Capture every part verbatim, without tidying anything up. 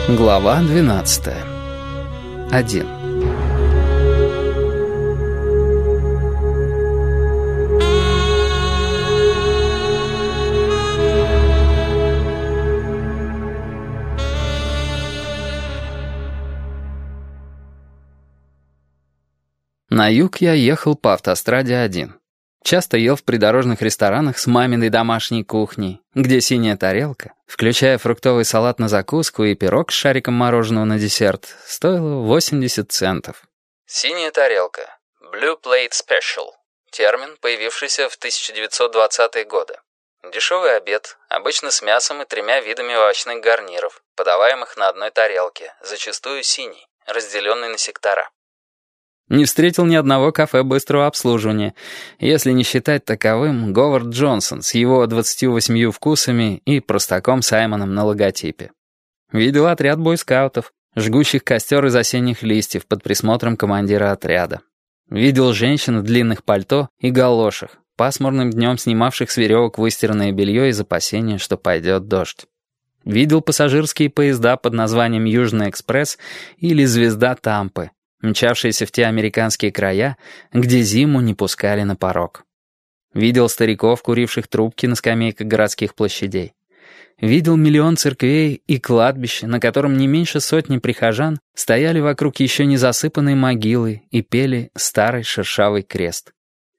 Глава двенадцатая. Один. На юг я ехал по автостраде один. Часто ел в придорожных ресторанах с маминой домашней кухней, где синяя тарелка, включая фруктовый салат на закуску и пирог с шариком мороженого на десерт, стоила восемьдесят центов. Синяя тарелка. Blue Plate Special. Термин, появившийся в тысяча девятьсот двадцатые годы. Дешевый обед, обычно с мясом и тремя видами овощных гарниров, подаваемых на одной тарелке, зачастую синий, разделенный на сектора. Не встретил ни одного кафе быстрого обслуживания, если не считать таковым Говард Джонсон с его двадцатью восемью вкусами и простаком Саймоном на логотипе. Видел отряд бойскаутов, жгущих костер из осенних листьев под присмотром командира отряда. Видел женщин в длинных пальто и галошах, пасмурным днем снимавших с веревок выстиранное белье из опасения, что пойдет дождь. Видел пассажирские поезда под названием «Южный экспресс» или «Звезда Тампы», мчавшиеся в те американские края, где зиму не пускали на порог. Видел стариков, куривших трубки на скамейках городских площадей. Видел миллион церквей и кладбищ, на котором не меньше сотни прихожан стояли вокруг еще не засыпанной могилы и пели старый шершавый крест.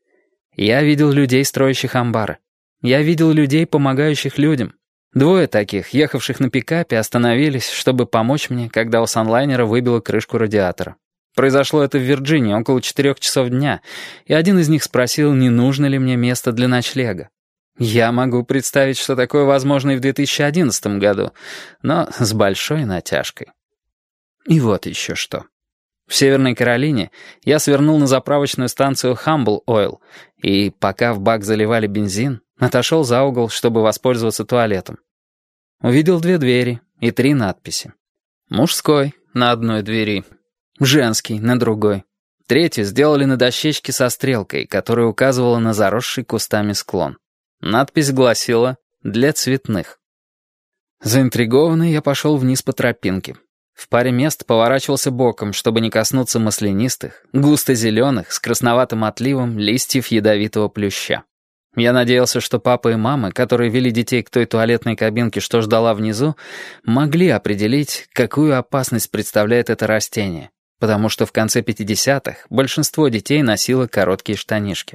Я видел людей, строящих амбары. Я видел людей, помогающих людям. Двое таких, ехавших на пикапе, остановились, чтобы помочь мне, когда у санлайнера выбило крышку радиатора. Произошло это в Вирджинии около четырех часов дня, и один из них спросил, не нужно ли мне место для ночлега. Я могу представить, что такое возможно и в две тысячи одиннадцатом году, но с большой натяжкой. И вот еще что. В Северной Каролине я свернул на заправочную станцию Humble Oil, и, пока в бак заливали бензин, отошел за угол, чтобы воспользоваться туалетом. Увидел две двери и три надписи. Мужской на одной двери, женский на другой. Третью сделали на дощечке со стрелкой, которая указывала на заросший кустами склон. Надпись гласила «Для цветных». Заинтригованный я пошел вниз по тропинке. В паре мест поворачивался боком, чтобы не коснуться маслянистых, густо-зеленых, с красноватым отливом листьев ядовитого плюща. Я надеялся, что папа и мама, которые вели детей к той туалетной кабинке, что ждала внизу, могли определить, какую опасность представляет это растение, потому что в конце пятидесятых большинство детей носило короткие штанишки.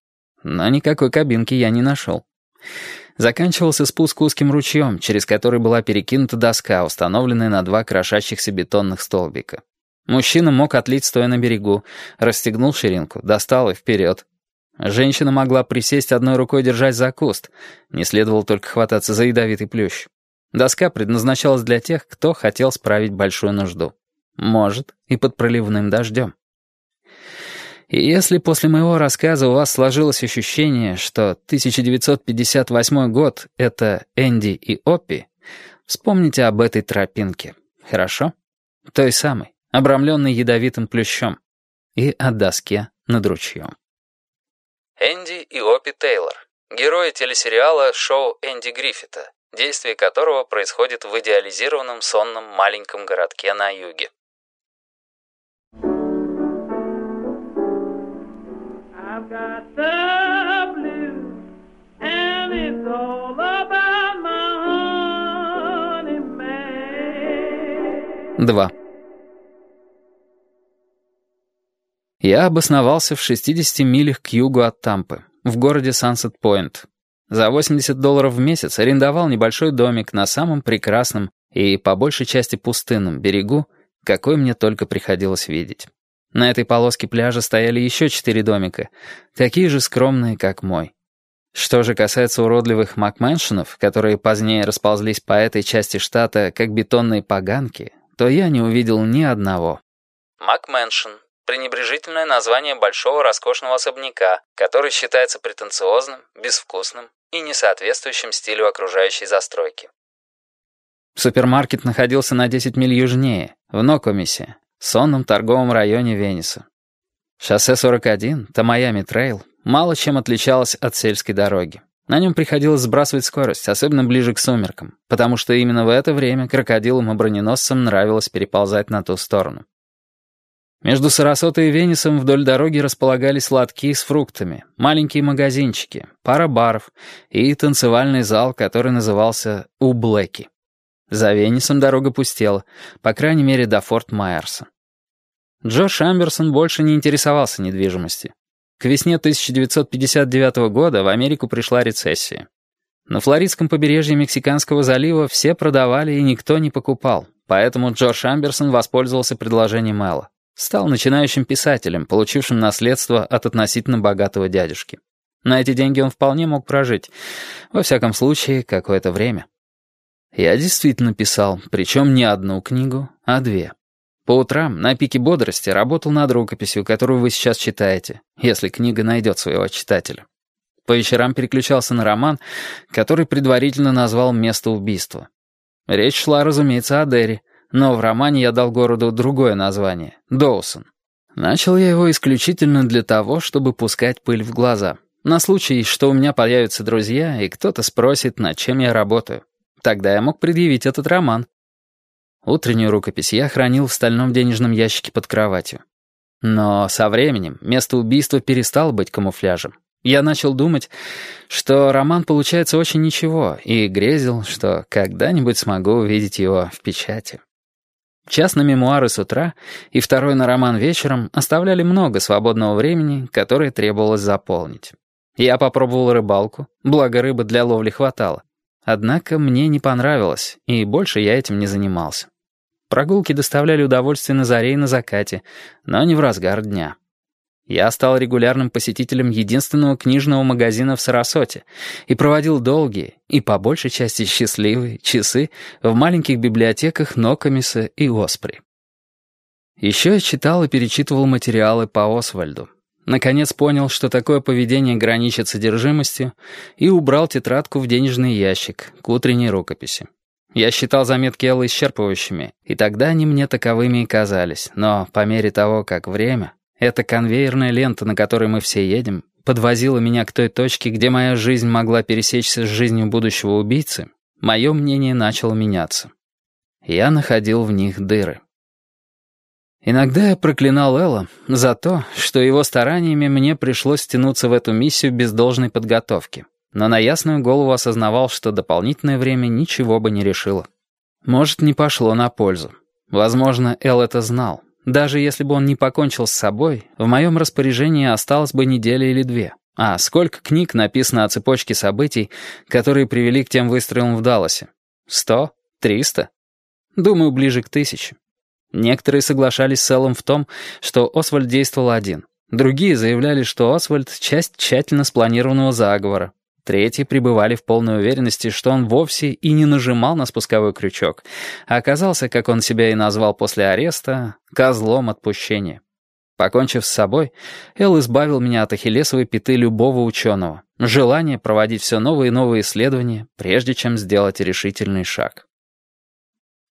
Но никакой кабинки я не нашел. Заканчивался спуск узким ручьем, через который была перекинута доска, установленная на два крошащихся бетонных столбика. Мужчина мог отлить, стоя на берегу, расстегнул ширинку, достал и вперед. Женщина могла присесть одной рукой, держась за куст. Не следовало только хвататься за ядовитый плющ. Доска предназначалась для тех, кто хотел справить большую нужду. Может, и под проливным дождем. И если после моего рассказа у вас сложилось ощущение, что тысяча девятьсот пятьдесят восьмой год — это Энди и Оппи, вспомните об этой тропинке, хорошо? Той самой, обрамленной ядовитым плющом. И о доске над ручьем. Энди и Оппи Тейлор. Герои телесериала «Шоу Энди Гриффита», действие которого происходит в идеализированном сонном маленьком городке на юге. I've got the blues, and it's all about my honey man. Два. Я обосновался в шестидесяти милях к югу от Тампы, в городе Сансет-Пойнт. За восемьдесят долларов в месяц арендовал небольшой домик на самом прекрасном и, по большей части, пустынном берегу, какой мне только приходилось видеть. На этой полоске пляжа стояли еще четыре домика, такие же скромные, как мой. Что же касается уродливых макмэншенов, которые позднее расползлись по этой части штата как бетонные поганки, то я не увидел ни одного. Макмэншен — пренебрежительное название большого роскошного особняка, который считается претенциозным, безвкусным и не соответствующим стилю окружающей застройки. Супермаркет находился на десять миль южнее, в Нокомисе, сонном торговом районе Вениса. Шоссе сорок один, Томаями-трейл, мало чем отличалось от сельской дороги. На нем приходилось сбрасывать скорость, особенно ближе к сумеркам, потому что именно в это время крокодилам и броненосцам нравилось переползать на ту сторону. Между Сарасотой и Венисом вдоль дороги располагались лотки с фруктами, маленькие магазинчики, пара баров и танцевальный зал, который назывался «У Блэки». За Венисом дорога пустела, по крайней мере до Форт Майерса. Джош Амберсон больше не интересовался недвижимостью. К весне тысяча девятьсот пятьдесят девятого года в Америку пришла рецессия. На флоридском побережье Мексиканского залива все продавали и никто не покупал, поэтому Джордж Амберсон воспользовался предложением Элла. Стал начинающим писателем, получившим наследство от относительно богатого дядюшки. На эти деньги он вполне мог прожить, во всяком случае, какое-то время. Я действительно писал, причем не одну книгу, а две. По утрам, на пике бодрости, работал над рукописью, которую вы сейчас читаете, если книга найдет своего читателя. По вечерам переключался на роман, который предварительно назвал «Место убийства». Речь шла, разумеется, о Дерри, но в романе я дал городу другое название — Доусон. Начал я его исключительно для того, чтобы пускать пыль в глаза, на случай, что у меня появятся друзья, и кто-то спросит, над чем я работаю. Тогда я мог предъявить этот роман. Утреннюю рукопись я хранил в стальном денежном ящике под кроватью. Но со временем место убийства перестало быть камуфляжем. Я начал думать, что роман получается очень ничего, и грезил, что когда-нибудь смогу увидеть его в печати. Час на мемуары с утра и второй на роман вечером оставляли много свободного времени, которое требовалось заполнить. Я попробовал рыбалку, благо рыбы для ловли хватало. Однако мне не понравилось, и больше я этим не занимался. Прогулки доставляли удовольствие на заре и на закате, но не в разгар дня. Я стал регулярным посетителем единственного книжного магазина в Сарасоте и проводил долгие, и по большей части счастливые, часы в маленьких библиотеках Нокомиса и Оспри. Еще я читал и перечитывал материалы по Освальду. Наконец понял, что такое поведение граничит содержимостью, и убрал тетрадку в денежный ящик к утренней рукописи. Я считал заметки Эллы исчерпывающими, и тогда они мне таковыми и казались, но по мере того, как время... Эта конвейерная лента, на которой мы все едем, подвозила меня к той точке, где моя жизнь могла пересечься с жизнью будущего убийцы, мое мнение начало меняться. Я находил в них дыры. Иногда я проклинал Элла за то, что его стараниями мне пришлось тянуться в эту миссию без должной подготовки, но на ясную голову осознавал, что дополнительное время ничего бы не решило. Может, не пошло на пользу. Возможно, Элл это знал. Даже если бы он не покончил с собой, в моем распоряжении осталось бы неделя или две. А сколько книг написано о цепочке событий, которые привели к тем выстрелам в Далласе? Сто? Триста? Думаю, ближе к тысяче. Некоторые соглашались с Эллом в том, что Освальд действовал один. Другие заявляли, что Освальд — часть тщательно спланированного заговора. Третьи пребывали в полной уверенности, что он вовсе и не нажимал на спусковой крючок, а оказался, как он себя и назвал после ареста, козлом отпущения. Покончив с собой, Эл избавил меня от ахиллесовой пяты любого ученого, желания проводить все новые и новые исследования, прежде чем сделать решительный шаг.